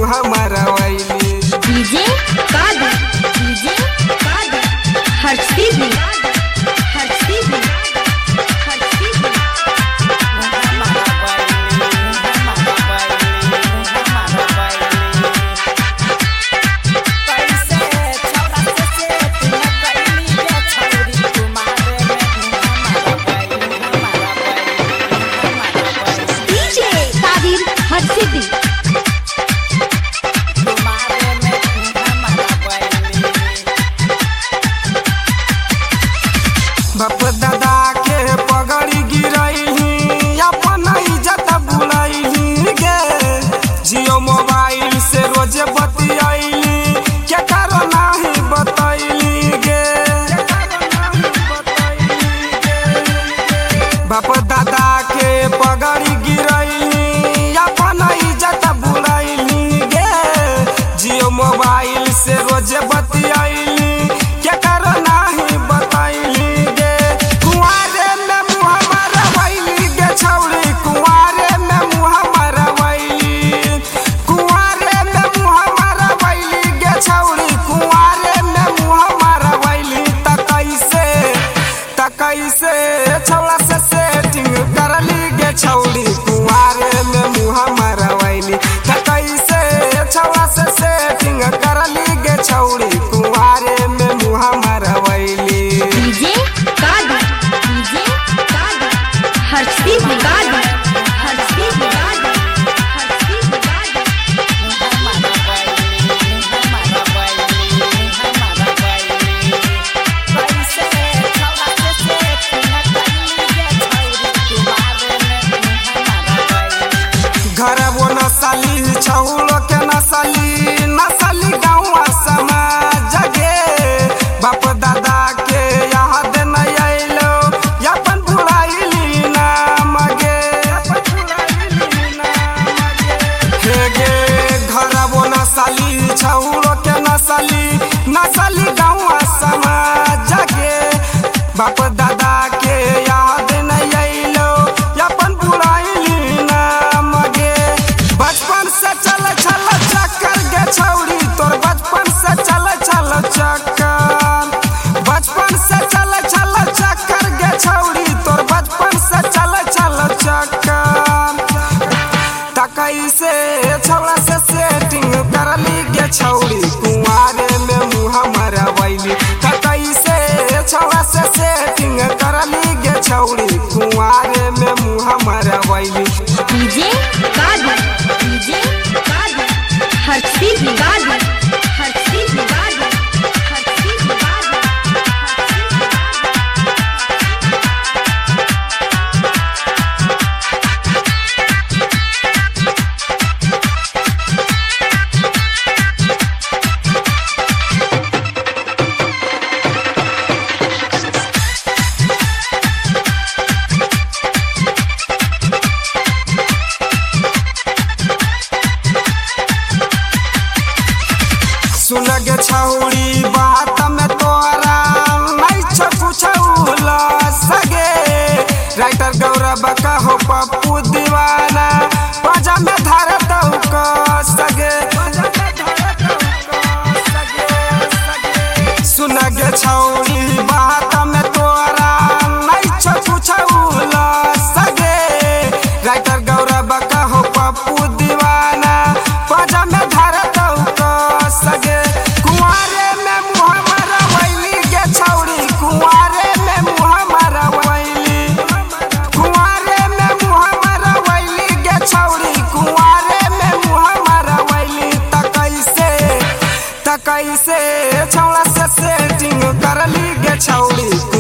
मुँह मरवैली। डीजे कादर हर्षी भी बाप दादा के पगड़ी गिरैली अपन इज्जत बुलैली गे। जियो मोबाइल से रोज बतियैली के करो नाही बतैली गे। बाप दादा के पगड़ी गिरैली अपन इज्जत बुलैली गे। जियो मोबाइल से रोज बतियैली के करो नाही बतैली। कैसे छौड़ा से सेटिंग करली गे छौड़ी कुंवारे में मुँह मरवैली। कैसे छौड़ा से सेटिंग करली गे छौड़ी कुंवारे में मुँह मरवैली। डीजे कादर हर्षी भी घर वो नसली छौलो के नसली गाँव समाज गे। बाप दादा के याद नहीं आइलो अपन भुलाइली नाम गे। हे गे घर वो नसली छौलो के नसली गाँव समाज गे। बाप दादा के याद नहीं आइलो अपन भुलाइली नाम गे। बचपन से चल चक्कर गे छौड़ी तोर बचपन से चल चक्कर। बचपन से चल चक्कर गे छौड़ी तोर बचपन से चल चक्कर। कैसे छौड़ा से सेटिंग करली गे छौड़ी कुंवारे में मुँह मरवैली। कैसे छौड़ा से सेटिंग करली गे छौड़ी कुंवारे में मुँह मरवैली। डीजे कादर हर्षी भी सुन गे छौड़ी बात में तोरा नहीं पूछौल सगे। राइटर गौरव कहो पप्पू दीवाना पाजा में धरतौ क सगे। सुन गे छौड़ी बात में तोरा नहीं पूछौल सगे। राइटर गौरव कहो पप्पू दीवाना पाजा में धरतौ क सगे। कुंवारे में मुँह मरवैली गे छौड़ी कुंवारे में मुँह मरवैली। कुंवारे में मुँह मरवैली गे छौड़ी कुंवारे में मुँह मरवैली। कैसे छौड़ा से सेटिंग करली गे छौड़ी।